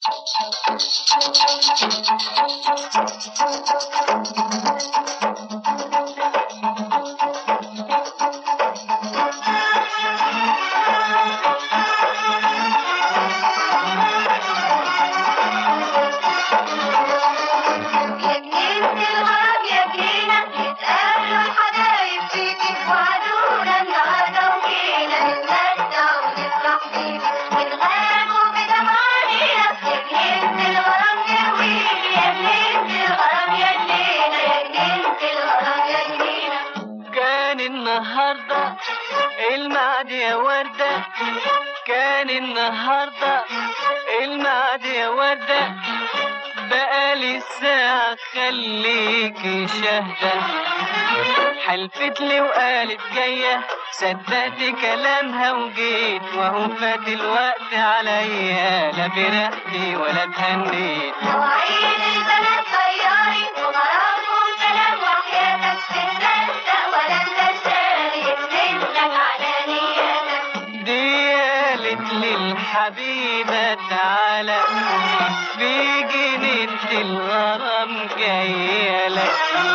النهاردة الميعاد يا وردة، كان النهاردة الميعاد يا وردة، بقالي الساعة خليكي شاهدة، حلفت لي وقالت جاية، صدقت كلامها وجيت، وهو فات الوقت عليا، لا فرحتي ولا اتهنيت. مواعيد البنات غيري وغرامهم سلام، وحياتك تتصدق ولا انت شاري منك على نيتك. دي قالت للحبيبة تعالى في جنينة الغرام جاية لك،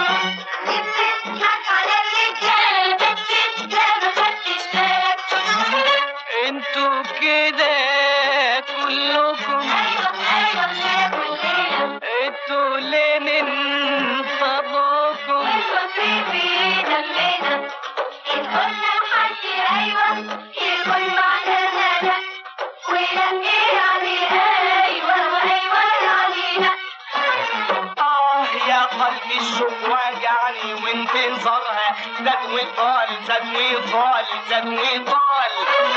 بتضحك على الرجالة بتسلم ما خدتش بالك. انتوا كده كلكم، ايوه كلنا، انتوا ليه من فضلكم، ايوه في دمنا، ان قلنا لحد ايوه يكون معناها لا، ولما يعني ايوه وايوه يعني لا. يا قلبي الشوق واجعني وانتظارها زاد وطال زاد وطال زاد وطال،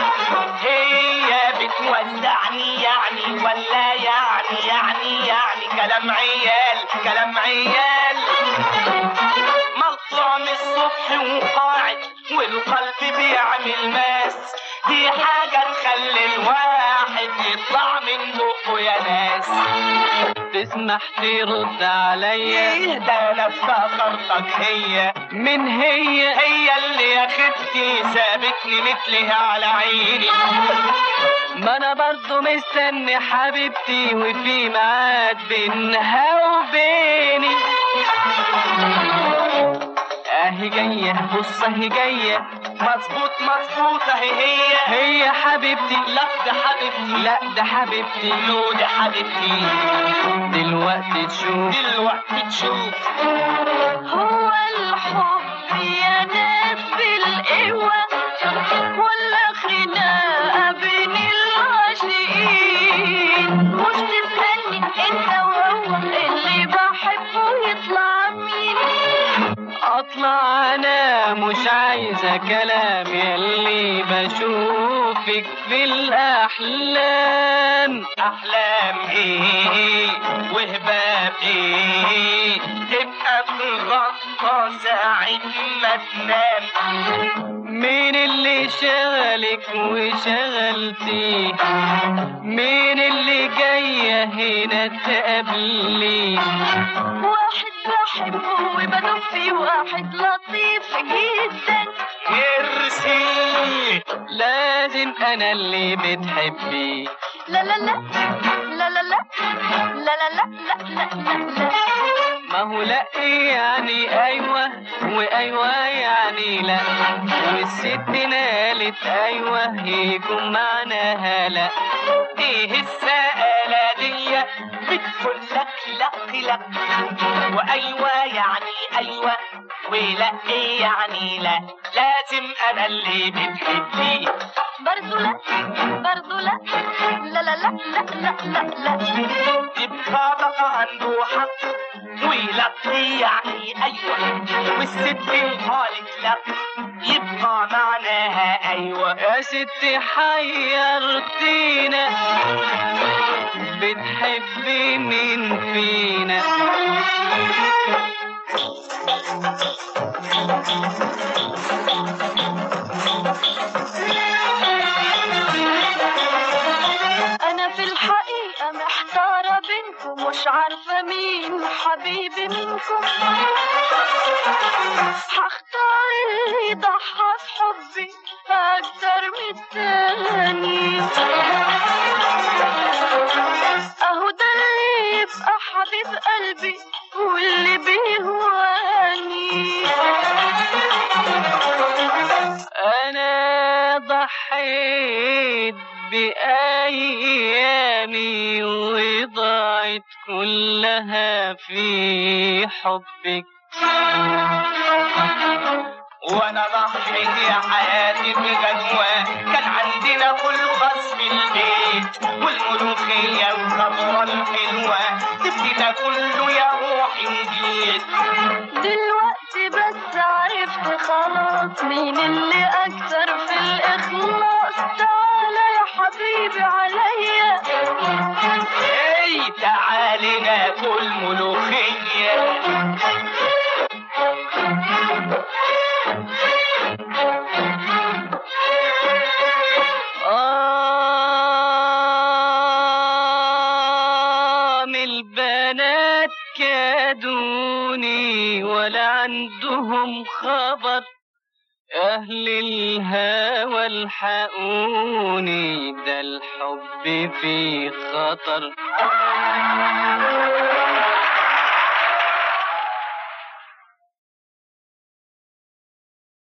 هي بتودعني يعني ولا يعني كلام عيال كلام عيال، مطلع من الصبح وقاعد والقلب بيعمل ماس، دي حاجة تخلي الواحد يطلع من بقه يا ناس. تسمح ترد عليا؟ ده انا افتكرتك هي، من هي اللي يا ختي سابتني مثلها على عيني، ما انا برضو مستني حبيبتي وفي ميعاد بينها وبيني. اهي جاية بص اهي جاية، مظبوط هي حبيبتي، لا ده حبيبتي، لا ده حبيبتي، لو ده حبيبتي، دلوقتي تشوف هو الحب يا ناس بالقوة ولا خناقة بين العاشقين؟ مش تسألني انت وهو اللي بحبه يطلع مين؟ اطلع انا مش عايزة كلام، ياللي بشوفك في الاحلام، احلام ايه وهباب ايه، تبقى تغطى ساعة ما تنام، مين اللي شغلك وشغلتي، مين اللي جاية هنا تقابلي؟ واحد بحبه وبدوب فيه، واحد لطيف جدا، ارسي لازم انا اللي بتحبي، لا لا لا لا لا لا لا لا لا لا لا لا. ما هو لا يعني ايوه وايوه يعني لا، والست نالت ايوه يكون معناها لا، ايه السآلة دي بتقول لك لا وايوه يعني ايوه ولا ايه يعني لا، لازم انا اللي بتحبيه، برضو لا برضو لا لا لا لا لا لا لا. يبقى بقى عنده حق ولا يعني ايوه، والست قالت لا يبقى معناها ايوه. يا ستي حيرتينا، بتحبي مين فينا؟ أنا في الحقيقة محتارة بينكم، مش عارفة مين حبيبي منكم، هختار اللي يضحى في حبي أكتر من التاني، أهو كلها في حبك. وانا ضحيت يا حياتي بغدوة، كان عندنا خلقص في البيت والملوخية والخضرة الحلوة، سبت ده كله يا روحي وجيت. دلوقتي بس عرفت خلاص مين اللي اكثر في الاخلاص. تعالى يا حبيبي عليا، اي تعالي ناكل ملوخية. من البنات كادوني ولا عندهم خبر، أهل الهوى الحقوني، ده الحب في خطر.